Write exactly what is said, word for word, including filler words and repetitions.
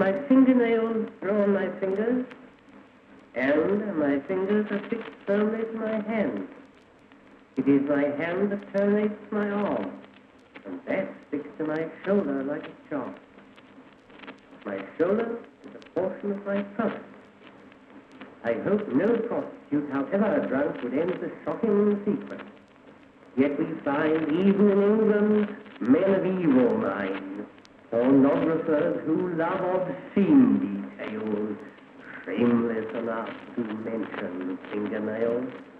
My fingernails grow on my fingers, and my fingers are fixed firmly to my hand. It is my hand that terminates my arm, and that's fixed to my shoulder like a charm. My shoulder is a portion of my trunk. I hope no prostitute, however drunk, would end the shocking secret. Yet we find, even in England, men of evil minds, pornographers who love obscene details, shameless enough to mention fingernails.